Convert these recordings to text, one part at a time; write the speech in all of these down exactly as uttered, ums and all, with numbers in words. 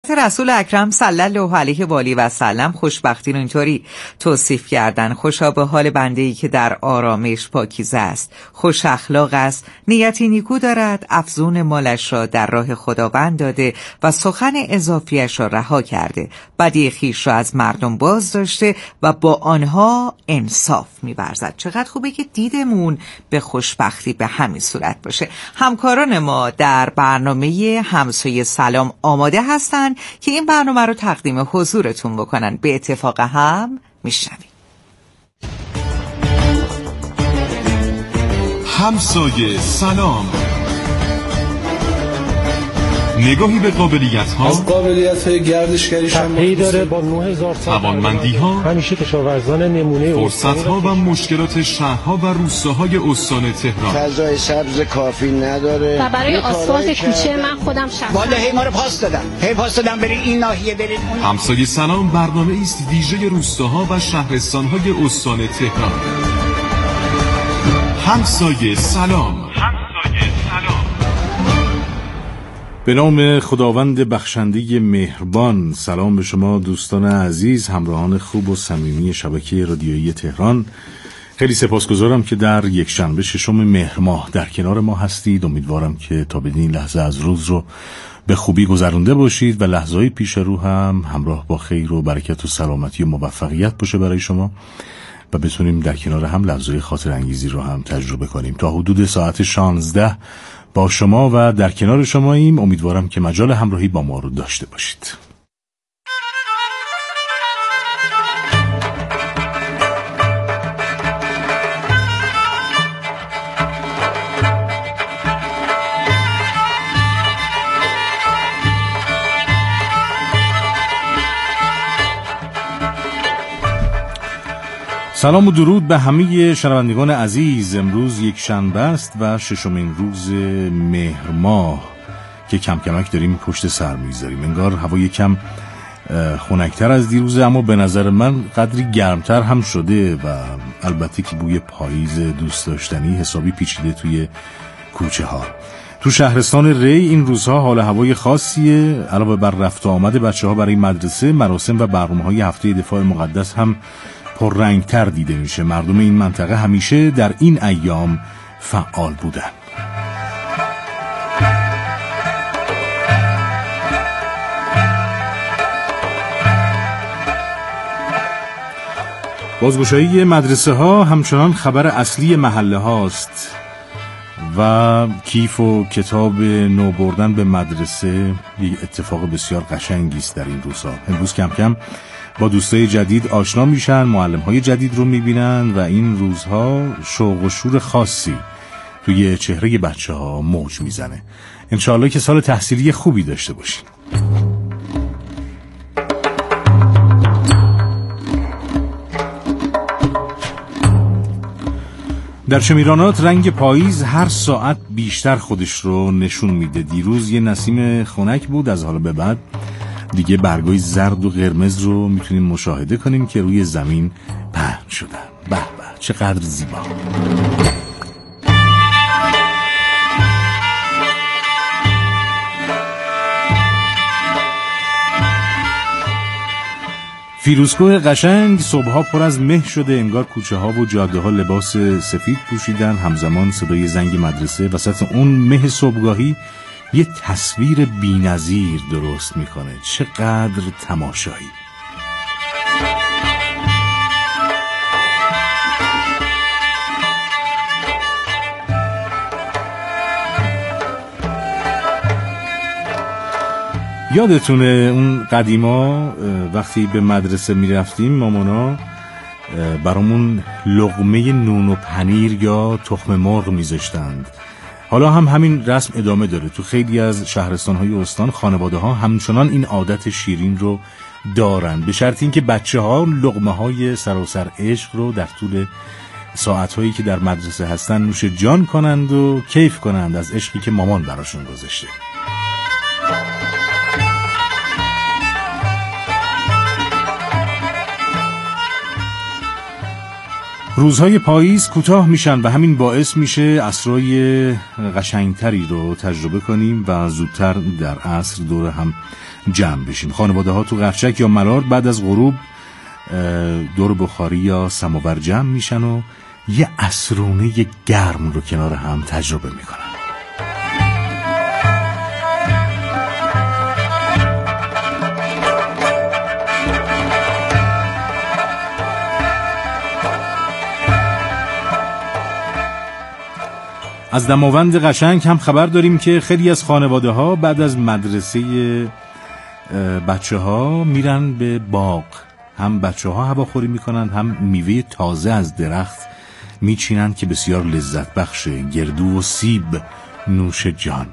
رسول اکرم صلی الله علیه و آله و سلم خوشبختی رو اینطوری توصیف کردن: خوشا به حال بنده‌ای که در آرامش پاکیزه است، خوش اخلاق است، نیتی نیکو دارد، افزون مالش را در راه خداوند داده و سخن اضافیش را رها کرده، بدی خویش را از مردم باز داشته و با آنها انصاف می‌ورزد. چقدر خوبه که دیدمون به خوشبختی به همین صورت باشه. همکاران ما در برنامه همسایه سلام آماده هستن که این برنامه رو تقدیم حضورتون بکنن. به اتفاق هم میشنویم. همسایه سلام، نگاهی به قابلیت ها، از قابلیت های گردشگریش هم پی داره با نه هزار توانمندی ها، همیشه کشاورزان نمونه فرصت ها و مشکلات شهرها و روستاهای استان تهران. فضای سبز کافی نداره و برای آسفالت کوچه من خودم شخصا والا هی ما رو پاس دادم هی پاس دادم برید این ناحیه برید اون. همسایه سلام برنامه است ویژه روستاها و شهرستانهای استان تهران. همسایه سلام. همسایه سلام. به نام خداوند بخشنده مهربان. سلام به شما دوستان عزیز، همراهان خوب و صمیمی شبکه رادیویی تهران. خیلی سپاسگزارم که در یک شنبه ششم مهر ماه در کنار ما هستید. امیدوارم که تا بدین لحظه از روز رو به خوبی گذرونده باشید و لحظه‌های پیش رو هم همراه با خیر و برکت و سلامتی و موفقیت باشه برای شما و بتونیم در کنار هم لحظه‌های خاطر انگیزی رو هم تجربه کنیم. تا حدود ساعت شانزده با شما و در کنار شماییم. امیدوارم که مجال همراهی با ما رو داشته باشید. سلام و درود به همه شنوندگان عزیز. امروز یک شنبه است و ششمین روز مهر ماه که کم کمک داریم پشت سر میذاریم. انگار هوا یکم خنک‌تر از دیروزه، اما به نظر من قدری گرمتر هم شده و البته که بوی پاییز دوست داشتنی حسابی پیچیده توی کوچه ها. تو شهرستان ری این روزها حال هوای خاصیه. علاوه بر رفت و آمد بچه ها برای مدرسه، مراسم و برنامه‌های هفته دفاع مقدس هم پررنگتر دیده میشه. مردم این منطقه همیشه در این ایام فعال بودن. بازگشایی مدرسه ها همچنان خبر اصلی محله هاست و کیف و کتاب نو بردن به مدرسه یک اتفاق بسیار قشنگی است در این روزها. امروز کم کم با دوستای جدید آشنا میشن، معلم‌های جدید رو میبینن و این روزها شوق و شور خاصی توی چهره بچه‌ها موج میزنه. انشاءالله که سال تحصیلی خوبی داشته باشین. در شمیرانات رنگ پاییز هر ساعت بیشتر خودش رو نشون میده. دیروز یه نسیم خنک بود، از حالا به بعد دیگه برگای زرد و قرمز رو میتونیم مشاهده کنیم که روی زمین پهن شدن. به به چقدر زیبا. فیروزکوه قشنگ صبحها پر از مه شده، انگار کوچه ها و جاده ها لباس سفید پوشیدن. همزمان صدای زنگ مدرسه وسط اون مه صبحگاهی یه تصویر بی‌نظیر درست میکنه. چقدر تماشایی. یادتونه اون قدیما وقتی به مدرسه میرفتیم مامانا برامون لقمه نون و پنیر یا تخم مرغ میذاشتند. حالا هم همین رسم ادامه داره. تو خیلی از شهرستان‌های استان خانواده ها همچنان این عادت شیرین رو دارن، به شرط اینکه بچه‌ها لقمه‌های سراسر عشق رو در طول ساعت‌هایی که در مدرسه هستن نوش جان کنند و کیف کنند از عشقی که مامان براشون گذاشته. روزهای پاییز کوتاه میشن و همین باعث میشه عصرهای قشنگتری رو تجربه کنیم و زودتر در عصر دور هم جمع بشیم. خانواده ها تو قفچک یا ملار بعد از غروب دور بخاری یا سماور جمع میشن و یه عصرونه گرم رو کنار هم تجربه میکنن. از دماوند قشنگ هم خبر داریم که خیلی از خانواده ها بعد از مدرسه بچه ها میرن به باغ. هم بچه ها هواخوری میکنن، هم میوه تازه از درخت میچینن که بسیار لذت بخشه. گردو و سیب نوش جان.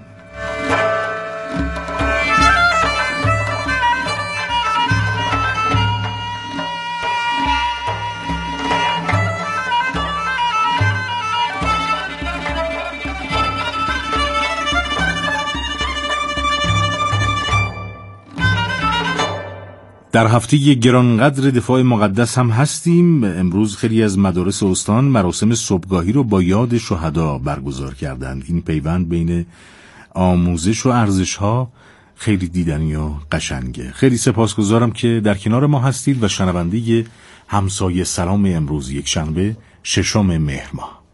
در هفته گرانقدر دفاع مقدس هم هستیم. امروز خیلی از مدارس استان مراسم صبحگاهی رو با یاد شهدا برگزار کردند. این پیوند بین آموزش و ارزش‌ها خیلی دیدنی و قشنگه. خیلی سپاسگزارم که در کنار ما هستید و شنونده همسایه سلام امروز یک شنبه ششم مهر ماه.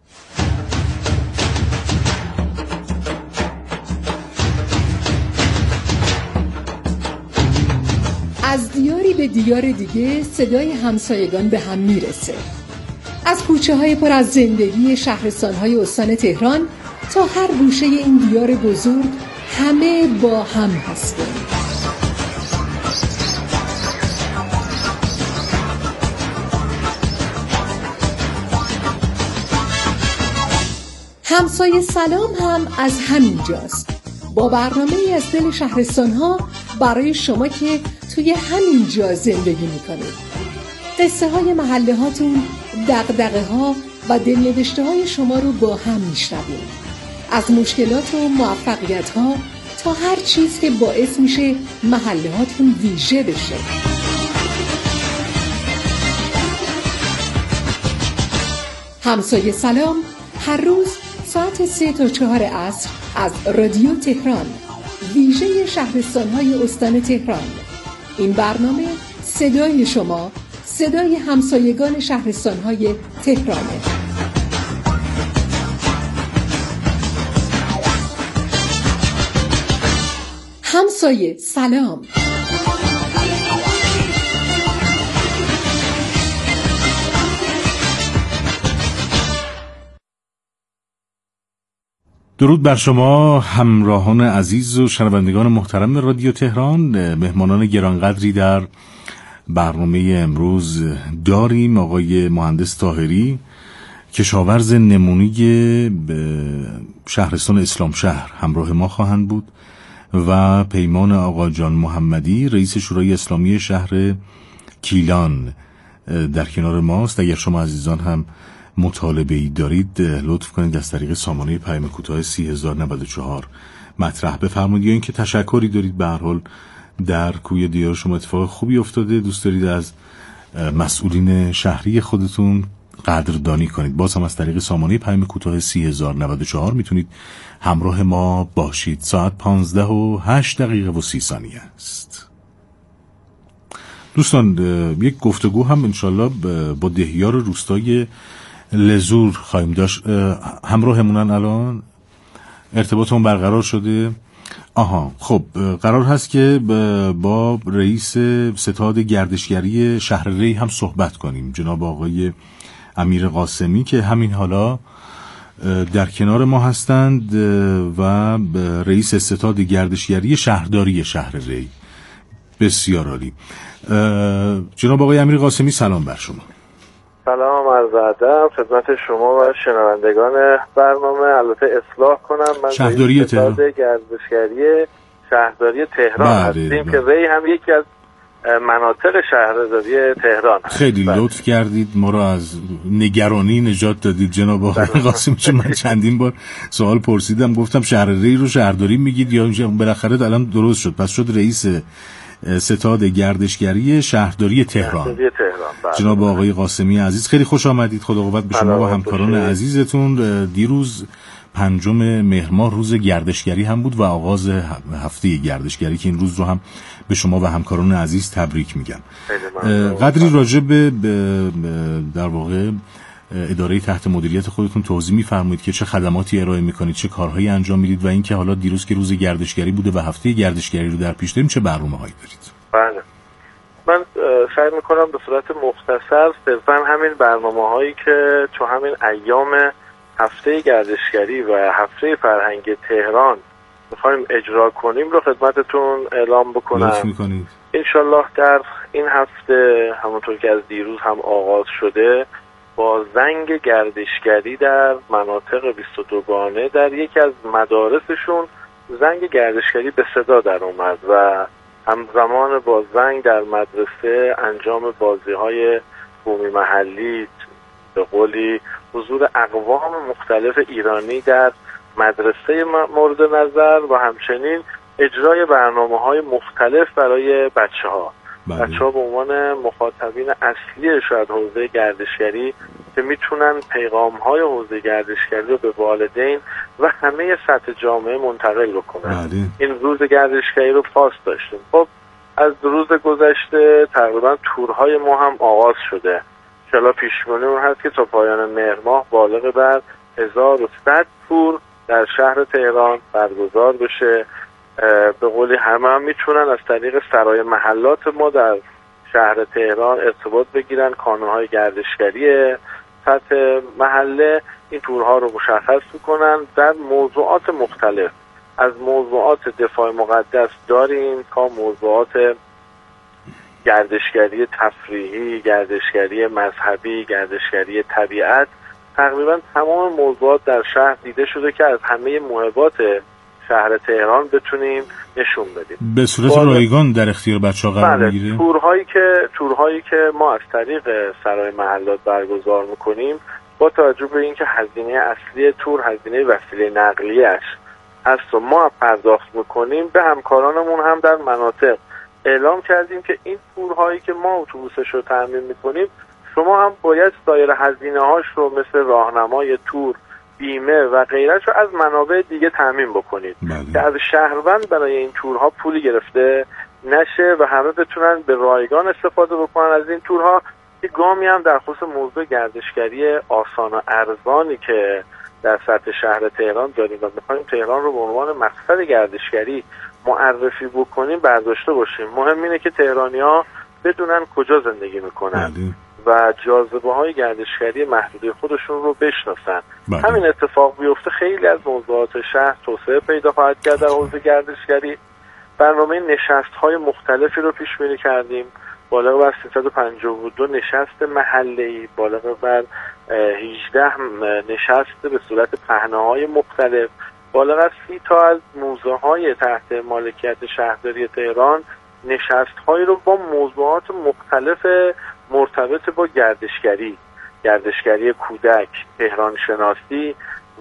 از دیاری به دیار دیگه صدای همسایگان به هم میرسه. از کوچه های پر از زندگی شهرستان های استان تهران تا هر گوشه این دیار بزرگ همه با هم هستن. همسایه سلام هم از همین جاست، با برنامه‌ای از دل شهرستان ها برای شما که توی همین جا زندگی میکنید. قصه های محله هاتون، دغدغه ها و دلنوشته های شما رو با هم میشنویم. از مشکلات و موفقیت ها تا هر چیز که باعث میشه محله هاتون ویژه بشه. همسایه سلام هر روز ساعت سه تا چهار عصر از رادیو تهران، ویژه شهرستان‌های استان تهران. این برنامه صدای شما، صدای همسایگان شهرستان‌های تهرانه. همسایه سلام. درود بر شما همراهان عزیز و شنوندگان محترم رادیو تهران. مهمانان گرانقدری در برنامه امروز داریم. آقای مهندس طاهری، کشاورز نمونی شهرستان اسلام شهر، همراه ما خواهند بود و پیمان آقا جان محمدی، رئیس شورای اسلامی شهر کیلان در کنار ماست. اگر شما عزیزان هم مطالبه ای دارید لطف کنید از طریق سامانه پیام کوتاه سی هزار و نود و چهار مطرح بفرمایید، یا اینکه تشکری دارید به هر حال در کوی دیار شما اتفاق خوبی افتاده، دوست دارید از مسئولین شهری خودتون قدردانی کنید، باز هم از طریق سامانه پیام کوتاه سی هزار و نود و چهار میتونید همراه ما باشید. ساعت پانزده و هشت دقیقه و سی ثانیه است. دوستان یک گفتگو هم انشالله با دهیار روستای لزور خواهیم داشت. همراهمونن الان ارتباطمون برقرار شده. آها خب قرار هست که با رئیس ستاد گردشگری شهر ری هم صحبت کنیم، جناب آقای امیر قاسمی که همین حالا در کنار ما هستند و رئیس ستاد گردشگری شهرداری شهر ری. بسیار عالی. جناب آقای امیر قاسمی سلام بر شما. سلام، عرض ادب خدمت شما و شنوندگان برنامه. البته اصلاح کنم، من شهرداری تهران گردشگری شهرداری تهران هستیم که ری هم یکی از مناطق شهرداری تهران هست. خیلی لطف کردید، ما رو از نگرانی نجات دادید جناب آقای قاسمی، چون من چندین بار سوال پرسیدم، گفتم شهر ری رو شهرداری میگید یا بالاخره الان درست شد، پس شد رئیس ستاد گردشگری شهرداری تهران. شهرداری تهران. جناب آقای قاسمی عزیز خیلی خوش آمدید. خدا قوت به شما و همکاران عزیزتون. دیروز پنجم مهر ماه روز گردشگری هم بود و آغاز هفته گردشگری که این روز رو هم به شما و همکاران عزیز تبریک میگم. قدری راجع به در واقع اداره تحت مدیریت خودتون توضیح می‌فرمایید که چه خدماتی ارائه می‌کنید، چه کارهایی انجام میدید و اینکه حالا دیروز که روز گردشگری بوده و هفته گردشگری رو در پیش داریم چه برنامه‌هایی دارید؟ بله، من سعی می‌کنم به صورت مختصر صرفاً همین برنامه‌هایی که تو همین ایام هفته گردشگری و هفته فرهنگ تهران می‌خوایم اجرا کنیم رو خدمتتون اعلام بکنم. لطف می‌کنید. انشالله در این هفته همونطور که از دیروز هم آغاز شده با زنگ گردشگری در مناطق بیست و دو گانه در یکی از مدارسشون زنگ گردشگری به صدا در اومد و همزمان با زنگ در مدرسه انجام بازی‌های بومی محلی، به قولی حضور اقوام مختلف ایرانی در مدرسه مورد نظر و همچنین اجرای برنامه‌های مختلف برای بچه‌ها. بچه‌ها به عنوان مخاطبین اصلی شاید حوزه گردشگری که میتونن پیغام‌های حوزه گردشگری رو به والدین و همه سطح جامعه منتقل بکنن. بله. این روز گردشگری رو پاس داشتیم. خب از روز گذشته تقریبا تورهای ما هم آغاز شده. انشالله پیش‌بینی اون هست که تا پایان مهر ماه بالغ بر هزار و صد تور در شهر تهران برگزار بشه. به قولی همه هم میتونن از طریق سرای محلات ما در شهر تهران ارتباط بگیرن، کانون‌های گردشگری سطح محله این تورها رو مشخص میکنن در موضوعات مختلف، از موضوعات دفاع مقدس داریم تا موضوعات گردشگری تفریحی، گردشگری مذهبی، گردشگری طبیعت. تقریبا تمام موضوعات در شهر دیده شده که از همه محبات شهر تهران بتونیم نشون بدیم. به صورت رایگان در اختیار بچه‌ها قرار بله، میگیره. تورهایی که تورهایی که ما از طریق سرای محلات برگزار میکنیم با توجه به اینکه هزینه اصلی تور هزینه وسیله نقلیه‌اش هست و ما پرداخت میکنیم، به همکارانمون هم در مناطق اعلام کردیم که این تورهایی که ما اتوبوسش رو تامین میکنیم شما هم باید سایر هزینه‌هاش رو مثل راهنمای تور، بیمه و غیرش رو از منابع دیگه تامین بکنید که از شهروند برای این تورها پولی گرفته نشه و همه بتونن به رایگان استفاده بکنن از این تورها. یه گامی هم در خصوص موضوع گردشگری آسان و ارزانی که در سطح شهر تهران داریم و می‌خوایم تهران رو به عنوان مقصد گردشگری معرفی بکنیم برداشته باشیم. مهم اینه که تهرانی‌ها بدونن کجا زندگی میکنن و جاذبه‌های گردشگری محدوده خودشون رو بشناسن. بله. همین اتفاق بیفته خیلی از موضوعات شهر توسعه پیدا خواهد کرد در حوزه گردشگری. برنامه نشست‌های مختلفی رو پیش بینی کردیم، بالغ بر سیصد و پنجاه و دو نشست محلی، بالغ بر هجده نشست به صورت پهنه‌های مختلف، بالغ از سی تا از موزه‌های تحت مالکیت شهرداری تهران نشست‌هایی رو با موضوعات مختلف مرتبط با گردشگری، گردشگری کودک، تهران شناسی،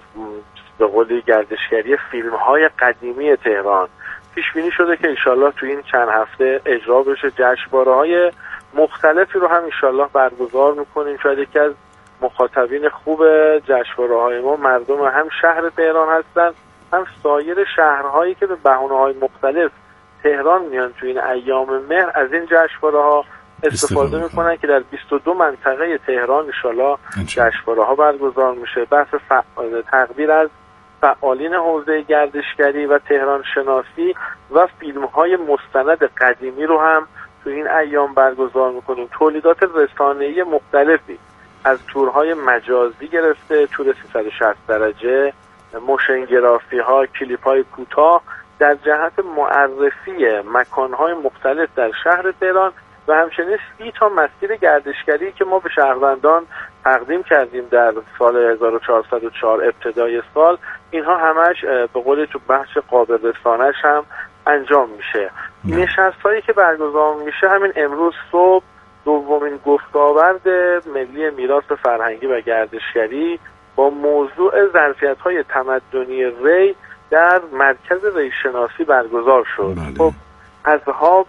به قولی گردشگری فیلم‌های قدیمی تهران پیش بینی شده که انشالله تو این چند هفته اجرا بشه. جشنواره‌های مختلفی رو هم انشالله برگزار می‌کنیم. شاید یکی از مخاطبین خوب جشنواره‌های ما مردم هم شهر تهران هستن، هم سایر شهرهایی که به بهانه‌های مختلف تهران میان تو این ایام مهر از این جشنواره‌ها استفاده میکنن که در بیست و دو منطقه تهران انشالله جشنواره‌ها برگزار میشه. بحث فعال تقدیر از فعالین حوزه گردشگری و تهران شناسی و فیلم‌های مستند قدیمی رو هم تو این ایام برگزار میکنیم. تولیدات رسانه‌ای مختلفی از تورهای مجازی گرفته، تور سیصد و شصت درجه، موشن گرافی‌ها، کلیپ‌های کوتاه در جهت معرفی مکان‌های مختلف در شهر تهران و همچنین سی تا مسیر گردشگری که ما به شهروندان تقدیم کردیم در سال هزار و چهارصد و چهار ابتدای سال. اینها همش به قول تو بخش قابل رسانش هم انجام میشه. نشست‌هایی که برگزار میشه همین امروز صبح دومین گفت‌وآورد ملی میراث فرهنگی و گردشگری با موضوع ظرفیت‌های تمدنی ری در مرکز ریشناسی برگزار شد. خب اصحاب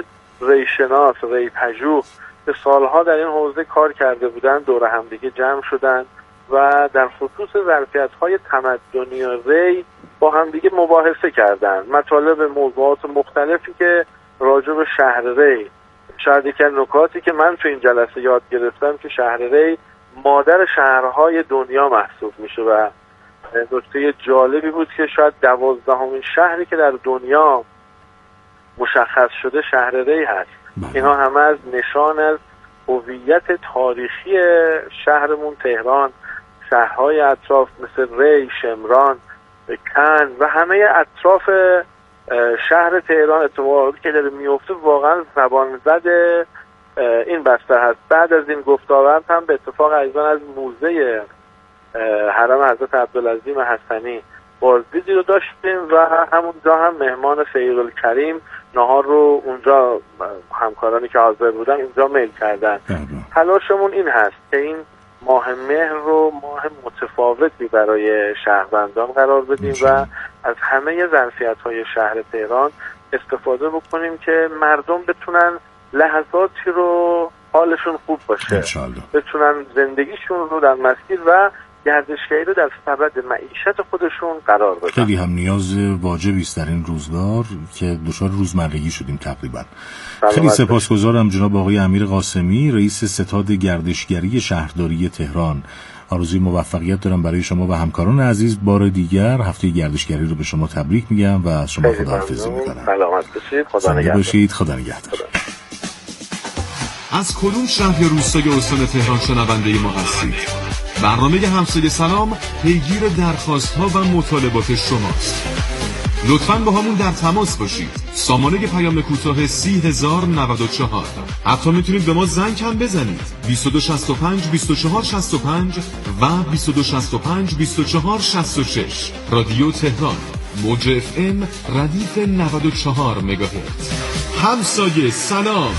ریشناس، ری پژوه که سالها در این حوزه کار کرده بودن دور همدیگه جمع شدن و در خصوص ظرفیت‌های تمدنی ری با هم دیگه مباحثه کردن. مطالب موضوعات مختلفی که راجع به شهر ری، شاید یکی از نکاتی که من تو این جلسه یاد گرفتم که شهر ری مادر شهرهای دنیا محسوب میشه و نکته جالبی بود که شاید دوازدهمین شهری که در دنیا مشخص شده شهر ری هست. اینا همه از نشان از هویت تاریخی شهرمون تهران، شهرهای اطراف مثل ری، شمران، کن و همه اطراف شهر تهران اتفاقاتی که داره میفته واقعا زبان زد این بستر هست. بعد از این گفت‌وگوی هم به اتفاق عزیزان از موزه حرم حضرت عبدالعظیم حسنی بازدیدی رو داشتیم و همونجا هم مهمان سیدالکریم نهار رو اونجا همکارانی که حاضر بودن اینجا میل کردن. تلاشمون این هست که این ماه مهر رو ماه متفاوتی برای شهروندان قرار بدیم و از همه ظرفیت‌های شهر تهران استفاده بکنیم که مردم بتونن لحظاتی رو حالشون خوب باشه، انشالله. بتونن زندگیشون رو در مسیر و گردشگری رو در سبد معیشت خودشون قرار بدن. خیلی هم نیاز واجبی است در این روزگار که دچار روزمرگی شدیم تقریبا. خیلی سپاسگزارم جناب آقای امیر قاسمی، رئیس ستاد گردشگری شهرداری تهران. آرزوی موفقیت دارم برای شما و همکاران عزیز. بار دیگر هفته گردشگری رو به شما تبریک میگم و از شما خداحافظی میکنم. سلامت باشید. خدا نگهدار. خدا نگهدار. از کدوم شهر یا روستای استان تهران شنونده ما هستید؟ برنامه همسایه سلام پیگیر درخواست ها و مطالبات شماست. لطفاً با همون در تماس باشید. سامانه پیام کوتاه سی هزار و نود و چهار. حتی میتونید به ما زنگ هم بزنید. بیست و دو شصت و پنج بیست و چهار شصت و پنج و بیست و دو شصت و پنج بیست و چهار شصت و شش. رادیو تهران، موج اف ام ردیف نود و چهار مگاهرتز. همسایه سلام.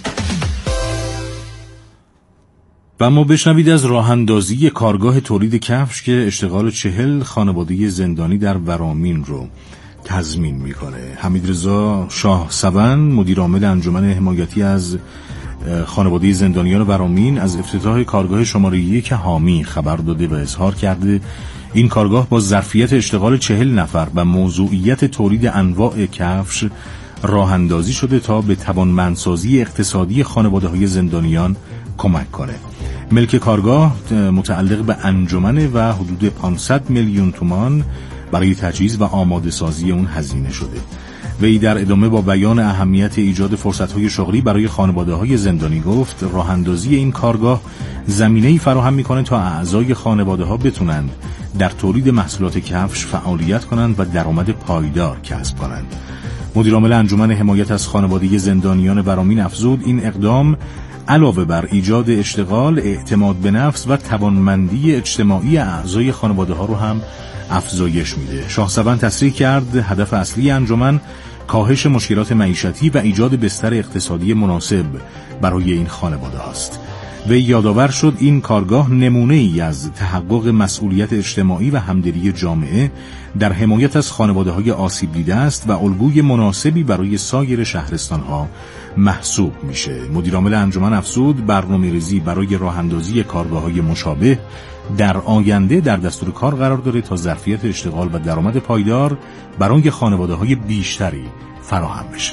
و ما بشنوید از راه اندازی کارگاه تولید کفش که اشتغال چهل خانواده زندانی در ورامین رو تضمین میکنه. حمیدرضا شاه سوند، مدیر عامل انجمن حمایتی از خانواده زندانیان ورامین، از افتتاح کارگاه شماره یک حامی خبر داده و اظهار کرده این کارگاه با ظرفیت اشتغال چهل نفر و موضوعیت تولید انواع کفش راه اندازی شده تا به توانمندسازی اقتصادی خانواده‌های زندانیان کمک کنه. ملک کارگاه متعلق به انجمن و حدود پانصد میلیون تومان برای تجهیز و آماده سازی اون هزینه شده. وی در ادامه با بیان اهمیت ایجاد فرصت‌های شغلی برای خانواده‌های زندانی گفت راه اندازی این کارگاه زمینه‌ای فراهم می‌کنه تا اعضای خانواده‌ها بتونند در تولید محصولات کفش فعالیت کنند و درآمد پایدار کسب کنند. مدیر عامل انجمن حمایت از خانواده زندانیان ورامین افزود این اقدام علاوه بر ایجاد اشتغال، اعتماد به نفس و توانمندی اجتماعی اعضای خانواده ها رو هم افزایش میده. شاه سوند تصریح کرد هدف اصلی انجمن کاهش مشکلات معیشتی و ایجاد بستر اقتصادی مناسب برای این خانواده هاست. وی یادآور شد این کارگاه نمونه ای از تحقق مسئولیت اجتماعی و همدلی جامعه در حمایت از خانواده های آسیب دیده است و الگوی مناسبی برای سایر شهرستان ها محسوب میشه. مدیر عامل انجمن افزود برنامه‌ریزی برای راه اندازی کارگاه‌های مشابه در آینده در دستور کار قرار داره تا ظرفیت اشتغال و درآمد پایدار برای خانواده‌های بیشتری فراهم بشه.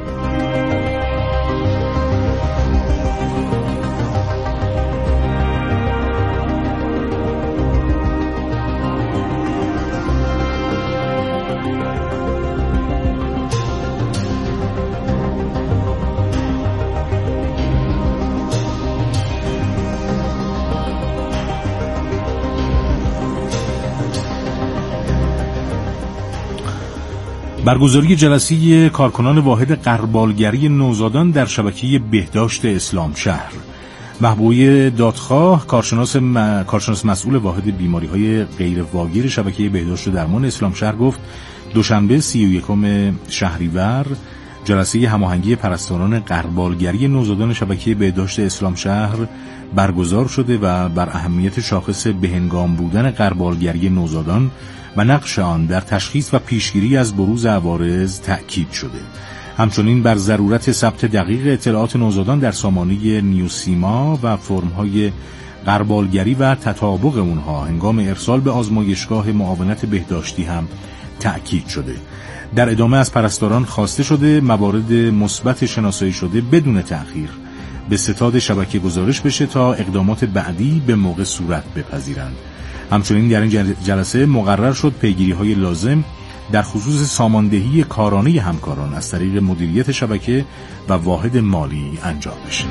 برگزاری جلسه کارکنان واحد غربالگری نوزادان در شبکه بهداشت اسلام شهر. محبوبه دادخواه کارشناس, م... کارشناس مسئول واحد بیماری‌های غیر واگیر شبکه بهداشت و درمان اسلام شهر گفت دوشنبه سی و یکم شهریور جلسه هماهنگی پرستاران غربالگری نوزادان شبکه بهداشت اسلام شهر برگزار شده و بر اهمیت شاخص بهنگام بودن غربالگری نوزادان و نقش آن در تشخیص و پیشگیری از بروز عوارض تأکید شده. همچنین بر ضرورت ثبت دقیق اطلاعات نوزادان در سامانه نیوسیما و فرم‌های غربالگری و تطابق اونها هنگام ارسال به آزمایشگاه معاونت بهداشتی هم تأکید شده. در ادامه از پرستاران خواسته شده موارد مثبت شناسایی شده بدون تأخیر به ستاد شبکه گزارش بشه تا اقدامات بعدی به موقع صورت بپذیرند. همچنین در این جلسه مقرر شد پیگیری‌های لازم در خصوص ساماندهی کارانه همکاران از طریق مدیریت شبکه و واحد مالی انجام بشه.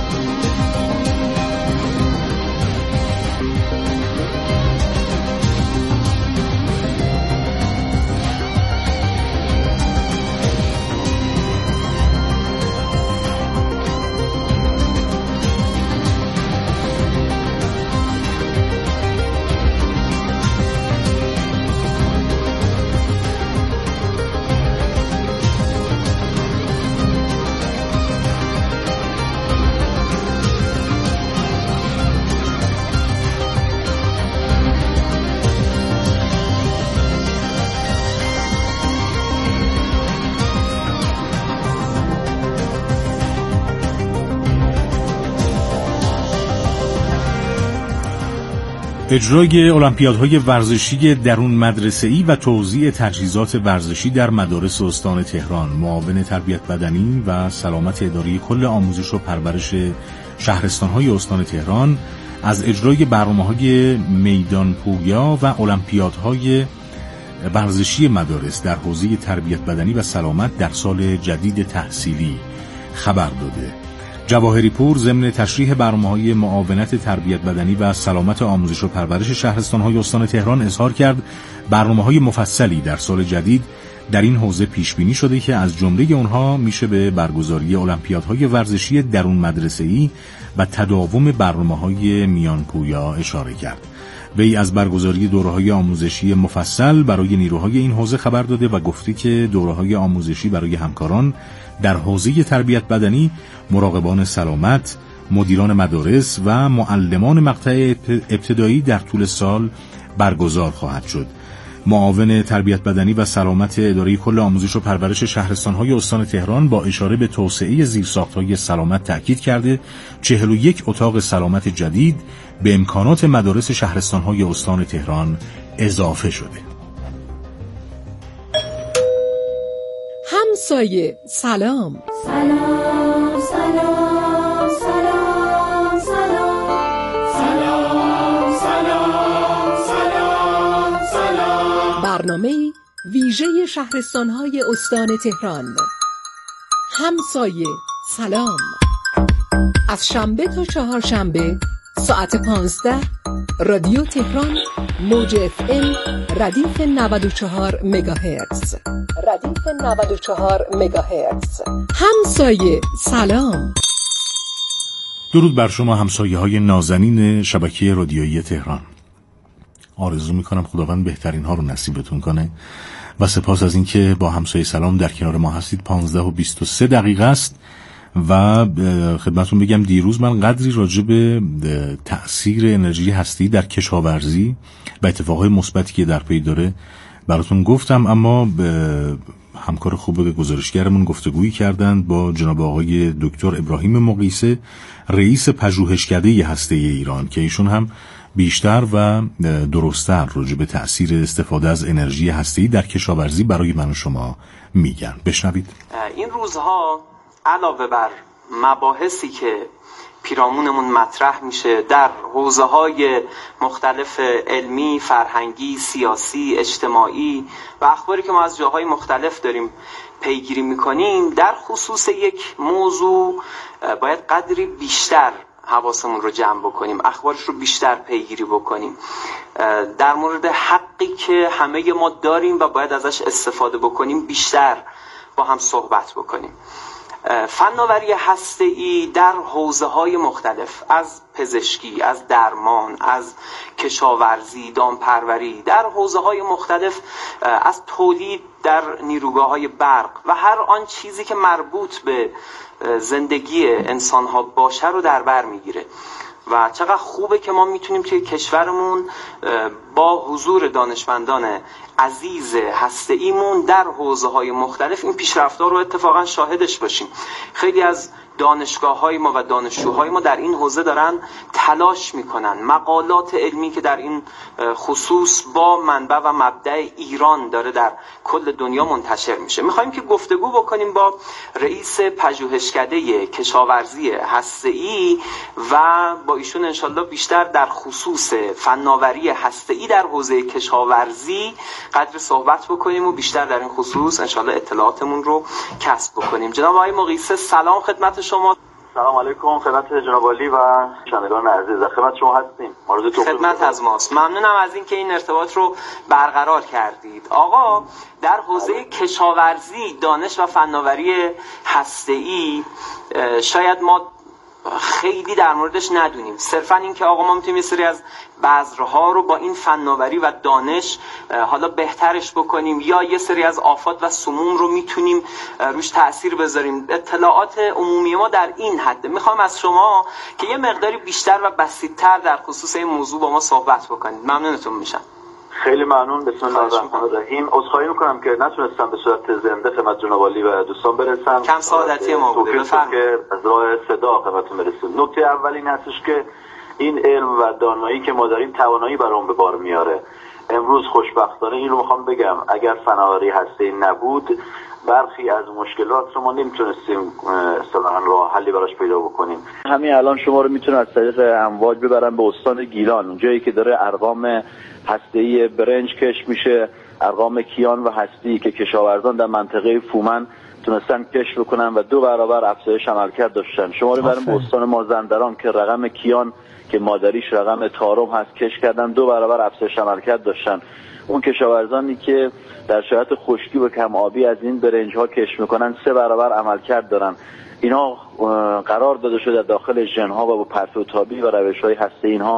اجرای المپیادهای ورزشی درون مدرسه‌ای و توزیع تجهیزات ورزشی در مدارس استان تهران. معاون تربیت بدنی و سلامت اداری کل آموزش و پرورش شهرستان‌های استان تهران از اجرای برنامه‌های میدان پویا و المپیادهای ورزشی مدارس در حوزه تربیت بدنی و سلامت در سال جدید تحصیلی خبر داده. جواهری پور ضمن تشریح برنامه‌های معاونت تربیت بدنی و سلامت آموزش و پرورش شهرستان‌های استان تهران اظهار کرد برنامه‌های مفصلی در سال جدید در این حوزه پیش بینی شده که از جمله اونها میشه به برگزاری المپیادهای ورزشی درون مدرسه‌ای و تداوم برنامه‌های میان پویا اشاره کرد. وی از برگزاری دوره‌های آموزشی مفصل برای نیروهای این حوزه خبر داده و گفته که دوره‌های آموزشی برای همکاران در حوزه تربیت بدنی، مراقبان سلامت، مدیران مدارس و معلمان مقطع ابتدایی در طول سال برگزار خواهد شد. معاون تربیت بدنی و سلامت اداره کل آموزش و پرورش شهرستان‌های استان تهران با اشاره به توسعه زیرساخت‌های سلامت تأکید کرده چهل و یک اتاق سلامت جدید به امکانات مدارس شهرستان‌های استان تهران اضافه شده. همسایه سلام سلام سلام سلام سلام سلام سلام سلام سلام. برنامه ویژه شهرستان‌های استان تهران. همسایه سلام از شنبه تا چهارشنبه ساعت پانزده رادیو تهران موج اف ام ردیف نود و چهار مگاهرتز ردیف نود و چهار مگاهرتز. همسایه سلام. درود بر شما همسایه های نازنین شبکه رادیویی تهران. آرزو میکنم خداوند بهترین ها رو نصیبتون کنه و سپاس از اینکه با همسایه سلام در کنار ما هستید. پانزده و بیست و سه دقیقه است و خدمتون بگم دیروز من قدری راجع به تأثیر انرژی هستی در کشاورزی و اتفاقهای مثبتی که در پی داره براتون گفتم، اما همکار خوب گزارشگرمون گفتگویی کردند با جناب آقای دکتر ابراهیم مقیسه، رئیس پژوهشکده هسته ایران، که ایشون هم بیشتر و درست‌تر راجع به تأثیر استفاده از انرژی هسته‌ای در کشاورزی برای من و شما میگن. بشنوید. این روزها علاوه بر مباحثی که پیرامونمون مطرح میشه در حوزه‌های مختلف علمی، فرهنگی، سیاسی، اجتماعی و اخباری که ما از جاهای مختلف داریم پیگیری میکنیم، در خصوص یک موضوع باید قدری بیشتر حواسمون رو جمع بکنیم، اخبارش رو بیشتر پیگیری بکنیم، در مورد حقی که همه ما داریم و باید ازش استفاده بکنیم بیشتر با هم صحبت بکنیم. فناوری هسته‌ای در حوزه‌های مختلف، از پزشکی، از درمان، از کشاورزی، دامپروری، در حوزه‌های مختلف، از تولید در نیروگاه‌های برق و هر آن چیزی که مربوط به زندگی انسان‌ها باشه رو در بر می‌گیره و چقدر خوبه که ما میتونیم که کشورمون با حضور دانشمندان عزیز هسته‌ایمون در حوزه‌های مختلف این پیشرفت‌ها رو اتفاقا شاهدش باشیم. خیلی از دانشگاه‌های ما و دانشجوهای ما در این حوزه دارن تلاش میکنن. مقالات علمی که در این خصوص با منبع و مبدأ ایران داره در کل دنیا منتشر میشه. میخوایم که گفتگو بکنیم با رئیس پژوهشکده کشاورزی هسته‌ای و با ایشون انشالله بیشتر در خصوص فناوری هسته‌ای در حوزه کشاورزی قدر صحبت بکنیم و بیشتر در این خصوص انشالله اطلاعاتمون رو کسب بکنیم. جناب آقای مقیسه سلام خدمت شما. سلام علیکم خدمت جناب عالی و شنوندگان عزیز. خدمت شما هستیم. خدمت از ماست. ممنونم از اینکه این ارتباط رو برقرار کردید. آقا در حوزه کشاورزی دانش و فناوری هسته‌ای شاید ما خیلی در موردش ندونیم. صرفا این که آقا ما میتونیم یه سری از بذرها رو با این فناوری و دانش حالا بهترش بکنیم یا یه سری از آفات و سموم رو میتونیم روش تأثیر بذاریم. اطلاعات عمومی ما در این حد. میخوام از شما که یه مقداری بیشتر و بسیط‌تر در خصوص این موضوع با ما صحبت بکنید. ممنونتون میشم. خیلی ممنون. بسم الله الرحمن الرحیم. عذرخواهی میکنم که نتونستم به صورت زنده خدمت جناب عالی و دوستان برسم. کم سعادتی ما بوده. بفرمایید. که از راه صدا خدمتتون برسیم. نکته اول این هستش که این علم و دانایی که ما داریم توانایی برام به بار میاره. امروز خوشبختانه این رو میخوام بگم اگر فناوری هسته‌ای نبود برخی از مشکلات رو ما نمیتونستیم اصطلاحاً راه حلی براش پیدا بکنیم. همین الان شما رو میتونم از طریق امواج ببرم به استان گیلان، جایی که داره ارقام هسته‌ای برنج کشت میشه، ارقام کیان و هستی که کشاورزان در منطقه فومن تونستن کشت بکنن و دو برابر افزایش عملکرد داشتن. شما رو بریم به استان مازندران که رقم کیان که مادریش رقم تارم هست کشت کردن، دو برابر افزایش عملکرد داشتن. اون کشاورزانی که در شرایط خشکی و کم آبی از این برنج ها کشت میکنن سه برابر عملکرد دارن. اینا قرار داده شده داخل ژن‌ها و با پرتوتابی و روش‌های هسته اینها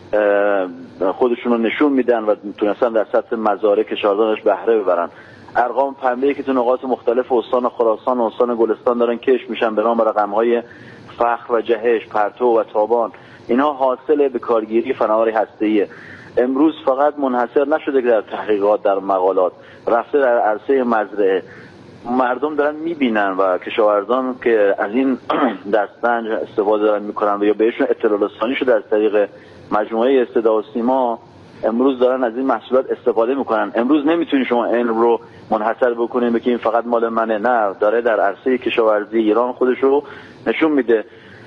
خودشون رو نشون میدن و تونستن در سطح مزارع کشاورزانش بهره ببرن. ارقام پنبه‌ای که تو نقاط مختلف استان خراسان و استان گلستان دارن کشت میشن به نام رقم‌های فخر و جهش، پرتو و تابان، اینها حاصل به کارگیری فناوری هسته‌ایه. امروز فقط منحصر نشده که در تحقیقات در مقالات، رفته در عرصه مزرعه. مردم دارن میبینن و کشاورزان که از این دستنج استفاده دارن میکنن و یا بهشون اطلاع رسانی شده از طریق مجموعه صدا و سیما امروز دارن از این محصولات استفاده میکنن. امروز نمیتونید شما علم رو منحصر بکنید که این فقط مال منه، نه، داره در عرصه کشاورزی ایران خودش رو نشون میده.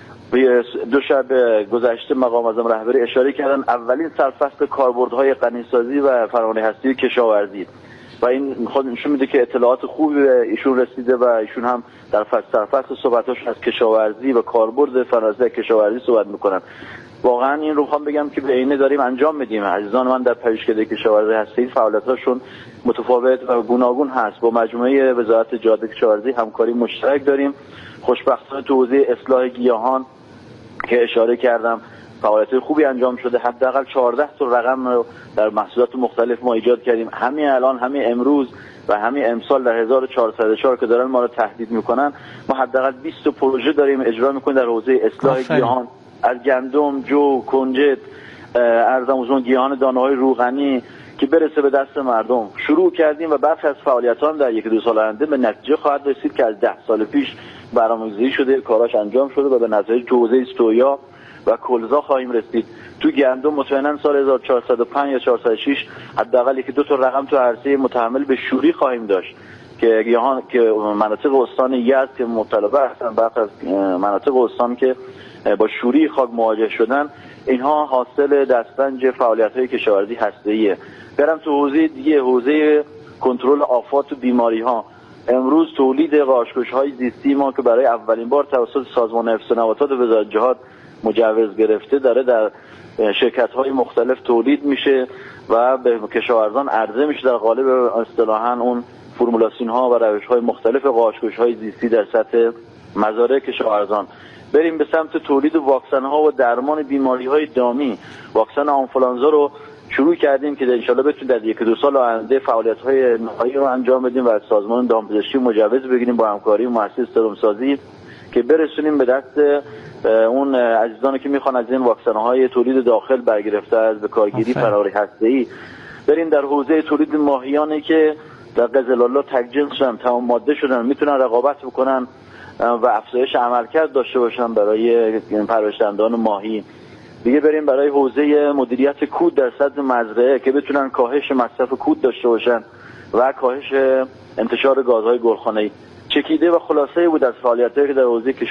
دو شب گذشته مقام اعظم رهبری اشاره کردن اولین سرفصل کاربردهای غنیسازی و فراوانی هستی کشاورزی و این خود نشون میده که اطلاعات خوبی به ایشون رسیده و ایشون هم در فصل سرفصل صحبتاشون از کشاورزی و کاربرد فناوری کشاورزی صحبت میکنن. واقعا این رو میخوام بگم که به عینه داریم انجام میدیم. عزیزان من در پژوهشکده کشاورزی هسته‌ای فعالیتاشون متفاوت و گوناگون هست. با مجموعه وزارت جهاد کشاورزی همکاری مشترک داریم. خوشبختانه تو حوزه اصلاح گیاهان که اشاره کردم فعالیت خوبی انجام شده. حداقل چهارده تا رقم رو در محصولات مختلف ما ایجاد کردیم. همین الان، همین امروز و همین امسال در هزار و چهارصد و چهار که دارن ما رو تهدید میکنن، ما حداقل بیست تا پروژه داریم اجرا میکنیم در حوزه اصلاح گیاهان، از گندم، جو، کنجد، ارزموزون، گیاهان دانه‌های روغنی که برسه به دست مردم. شروع کردیم و برخی از فعالیتان در یک دو سال آینده به نتیجه خواهد رسید که از ده سال پیش برنامه‌ریزی شده، کاراش انجام شده و به نتایج تو حوزه سویا و کلزا خواهیم رسید. تو گندم مطمئنا سال هزار و چهارصد و پنج یا چهارصد و شش حداقل یکی دو تا رقم تو عرصه متحمل به شوری خواهیم داشت که گیاهان که مناطق استان یزد که مبتلا هستن، برخی از مناطق استان که با شوری خاک مواجه شدن، اینها حاصل دستنج فعالیت‌های کشاورزی هسته‌ایه. برم تو حوزه دیگه، حوزه کنترل آفات و بیماری‌ها. امروز تولید قاشقچ‌های زیستی ما که برای اولین بار توسط سازمان حفظ نباتات وزارت جهاد مجوز گرفته داره در شرکت‌های مختلف تولید میشه و به کشاورزان عرضه میشه در قالب اصطلاحاً اون فرمولاسیون‌ها و روش‌های مختلف قاشقچ‌های زیستی در سطح مزارع کشاورزان. بریم به سمت تولید واکسن‌ها و درمان بیماری‌های دامی. واکسن آنفولانزا رو شروع کردیم که ان شاءالله بتونیم در یک دو سال آینده فعالیت‌های نهایی رو انجام بدیم و از سازمان دامپزشکی مجوز بگیریم با همکاری مؤسسه سرمسازی که برسونیم به دست اون عزیزانی که میخوان از این واکسن‌های تولید داخل برگرفته از به کارگیری فناوری هسته‌ای. بریم در حوزه تولید ماهیانی که در قزل الله تک جنس شدن، تمام ماده شدن، میتونن رقابت بکنن و افزایش عملکرد داشته باشن برای پرورشدندان ماهی. دیگه بریم برای حوزه مدیریت کود در سطح مزرعه که بتونن کاهش مصرف کود داشته باشن و کاهش انتشار گازهای گلخانه‌ای. چکیده و خلاصه بود از فعالیتایی که در حوزه